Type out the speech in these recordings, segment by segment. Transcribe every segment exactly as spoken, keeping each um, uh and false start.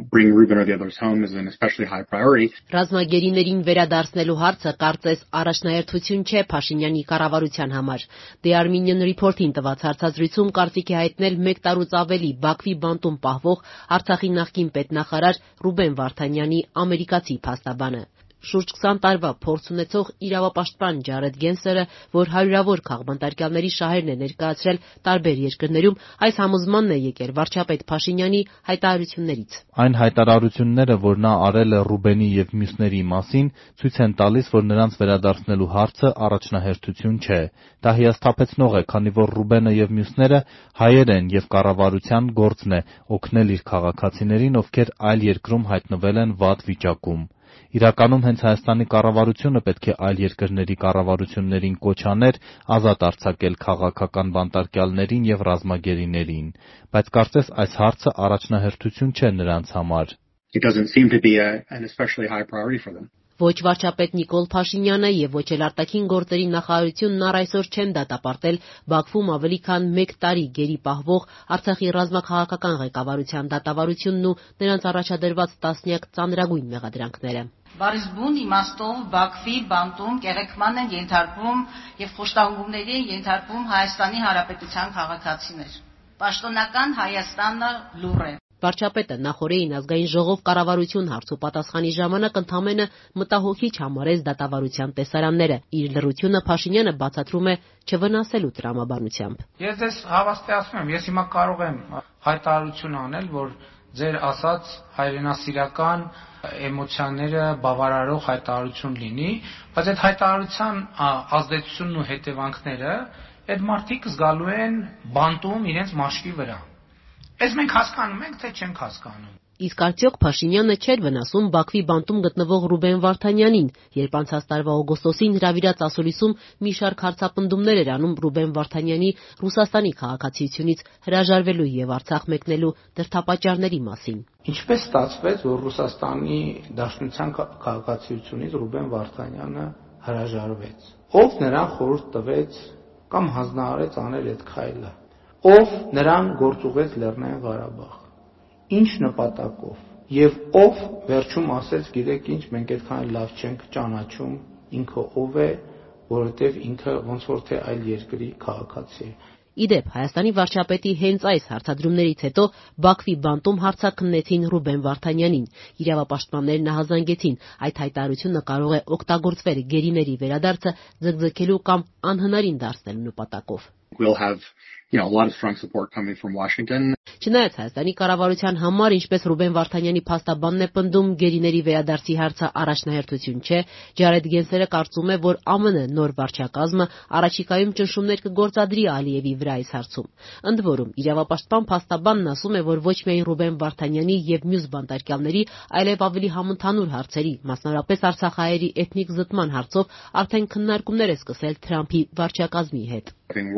bring Ruben or the others home is an especially high priority. Ռազմագերիներին վերադարձնելու հարցը կարծես առաջնահերթություն չէ Փաշինյանի կառավարության համար։ The Armenian Report-ին տված հարցազրույցում կարծիք է հայտնել մեկ տարուց ավելի Բաքվի բանտում պահվող Արցախի նախկին պետնախարար Ռուբեն Վարդանյանի ամերիկացի փաստաբանը։ Շուրջ քսան տարվա փորձ ունեցող իրավապաշտպան Ջարեդ Գենսերը, որ հարյուրավոր քաղբանտարկյալների շահերն է ներկայացրել տարբեր երկրներում, այս համոզմանն է եկել վարչապետ Փաշինյանի հայտարարություններից։ Այն հայտարարությունները, որ նա արել է Ռուբենի եւ մյուսների մասին, ցույց են տալիս, որ նրանց վերադարձնելու հարցը առաջնահերթություն չէ։ Դա հիասթափեցնող է, քանի որ Ռուբենը եւ մյուսները հայեր են եւ կառավարության գործն է օգնել իր քաղաքացիներին, ովքեր այլ երկրում հայտնվել են վատ վիճակում։ Իրականում հենց Հայաստանի կառավարությունը պետք է այլ երկրների կառավարություններին կոչ աներ ազատ արձակել քաղաքական բանտարկյալներին եւ ռազմագերիներին, բայց կարծես այս հարցը առաջնահերթություն չէ նրանց համար։ It doesn't seem to be a, an especially high priority for them. Ոչ վարչապետ Նիկոլ Փաշինյանը եւ ոչ էլ արտաքին գործերի նախարարությունն առ այսօր չեն դատապարտել Բաքվում ավելի քան մեկ տարի գերի պահվող Արցախի ռազմաքաղաքական ղեկավարության դատավարությունն ու նրանց առաջադրված տասնյակ ծանրագույն մեղադրանքները։ Բարիզբուն իմաստով Բաքվի բանտում կեղեքման են ենթարկվում եւ խոշտանգումների են ենթարկվում Հայաստանի Հանրապետության քաղաքացիներ։ Պաշտոնական Հայաստանը լուռ է։ Վարչապետը նախորդին ազգային ժողով կառավարություն հարցու պատասխանի ժամանակ ընդամենը մտահոգիչ համարեց դատավարության տեսարանները։ Իր լռությունը Փաշինյանը բացատրում է չվնասելու տրամաբանությամբ։ Ես ձեզ հավաստիացնում եմ, ես հիմա կարող եմ հայտարարություն անել, որ ձեր ասած հայրենասիրական էմոցիաները բավարարող հայտարարություն լինի, բայց այդ հայտարարության ազդեցությունն ու հետևանքները այդ մարդիկ զգալու են բանտում իրենց մաշկի վրա։ Այս մենք հասկանում ենք, թե չենք հասկանում։ Իսկ արդյոք Փաշինյանը չէր վնասում Բաքվի բանտում գտնվող Ռուբեն Վարդանյանին, երբ անցած տարվա օգոստոսին հրավիրած ասուլիսում մի շարք հարցապնդումներ էր անում Ռուբեն Վարդանյանի Ռուսաստանի քաղաքացիությունից հրաժարվելու եւ Արցախ մեկնելու դրդապատճառների մասին։ Ինչպես ստացվեց, որ Ռուսաստանի Դաշնության քաղաքացիությունից Ռուբեն Վարդանյանը հրաժարվեց։ Ով նրան խորհուրդ տվեց կամ հանձնարարեց անել այդ քայլը։ Ով նրան գործուղեց Լեռնային Ղարաբաղ, ինչ նպատակով, եւ ով վերջում ասեց, գիտեք ինչ, մենք այդքան լավ չենք ճանաչում, ինքը ով է, որովհետեւ ինքը ոնց որ թե այլ երկրի քաղաքացի է։ Իդեպ Հայաստանի վարչապետի հենց այս հարցադրումներից հետո Բաքվի բանտում հարցաքննեցին Ռուբեն Վարդանյանին։ Իրավապաշտպաններն նահանջեցին, այդ հայտարարությունը կարող է օգտագործվել գերիների վերադարձը ձգձգելու կամ անհնարին դարձնելու նպատակով։ We'll have, you know, a lot of strong support coming from Washington. Չնայած Հայաստանի կառավարության համար, ինչպես Ռուբեն Վարդանյանի փաստաբանն է պնդում, գերիների վերադարձի հարցը առաջնահերթություն չէ, Ջարեդ Գենսերը կարծում է, որ ԱՄՆ նոր վարչակազմը առաջիկայում ճնշումներ կգործադրի Ալիևի վրա այս հարցում։ Ընդ որում, իրավապաշտպան փաստաբանն ասում է, որ ոչ միայն Ռուբեն Վարդանյանի եւ մյուս բանտարկյալների, այլև ավելի համընդհանուր հարցերի, մասնավորապես արցախահայերի էթնիկ զտման հարցով արդեն քննարկումներ է սկսել Թրամփի վարչակազմի հետ։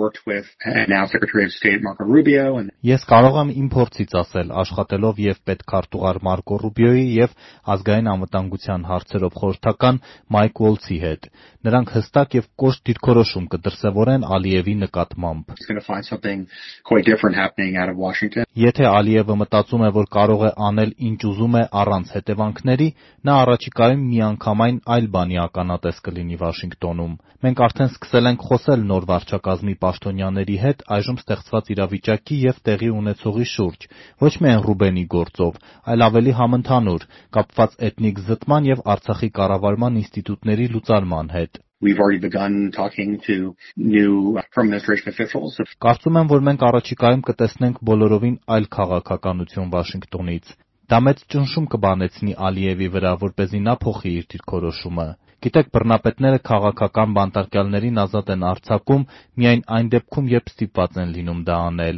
Ես կարող եմ իմ փորձից ասել, աշխատելով եւ պետքարտուղար Մարկո Ռուբիոյի եւ ազգային անվտանգության հարցերով խորհրդական Մայք Ուոլցի հետ։ Նրանք հստակ եւ կոշտ դիրքորոշում կդրսեւորեն Ալիևի նկատմամբ։ Եթե Ալիևը մտածում է, որ կարող է անել ինչ ուզում է առանց հետևանքների, նա առաջիկայում միանգամայն այլ բանի ականատես կլինի Վաշինգտոնում։ Մենք արդեն սկսել ենք խոսել նոր վարչակազմի պաշտոնյաների հետ այժմ ստեղծված իրավիճակի եւ տեղի ունեցողի շուրջ, ոչ միայն Ռուբենի գործով, այլ ավելի համընդհանուր, կապված էթնիկ զտման եւ Արցախի կառավարման ինստիտուտների լուծարման հետ։ We've already begun talking to new administration officials. Կարծում եմ, որ մենք առաջիկայում կտեսնենք բոլորովին այլ քաղաքականություն Վաշինգտոնից։ Դա մեծ ճնշում կբանեցնի Ալիևի վրա, որպեսզի նա փոխի իր դիրքորոշումը։ Գիտեք, բռնապետները քաղաքական բանտարկյալներին ազատ են արձակում միայն այն դեպքում, երբ ստիպված են լինում դա անել։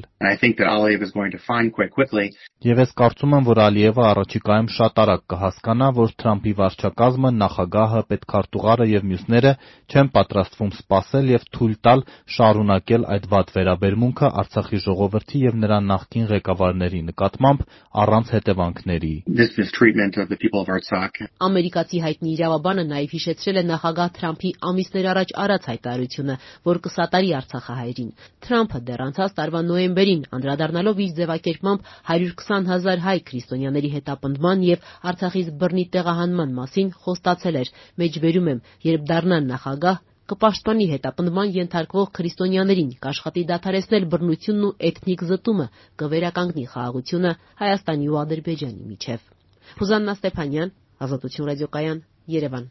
Եվ ես կարծում եմ, որ Ալիևը առաջիկայում շատ արագ կհասկանա, որ Թրամփի վարչակազմը, նախագահը, պետքարտուղարը եւ մյուսները չեն պատրաստվում սպասել եւ թույլ տալ շարունակել այդ վատ վերաբերմունքը Արցախի ժողովրդի եւ նրա նախկին ղեկավարների նկատմամբ առանց հետևանքների։ Ամերիկացի հայտնի իրավաբանը նաեւ հիշեց, հիշեցրել է նախագահ Թրամփի ամիսներ առաջ արած հայտարարությունը, որ կսատարի արցախահայերին։ Թրամփը դեռ անցած տարվա նոյեմբերին անդրադառնալով իր ձևակերպմամբ հարյուր քսան հազար հայ քրիստոնյաների հետապնդման եւ Արցախից բռնի տեղահանման մասին խոստացել էր. «Մեջբերում եմ, երբ դառնան նախագահ, կպաշտպանի հետապնդման ենթարկվող քրիստոնյաներին, կաշխատի դադարեցնել բռնությունն ու էթնիկ զտումը, կվերականգնի խաղաղությունը Հայաստանի ու Ադրբեջանի միջև»։ Հուզաննա Ստեփանյան, Ազատություն ռադիոկայան, Երևան։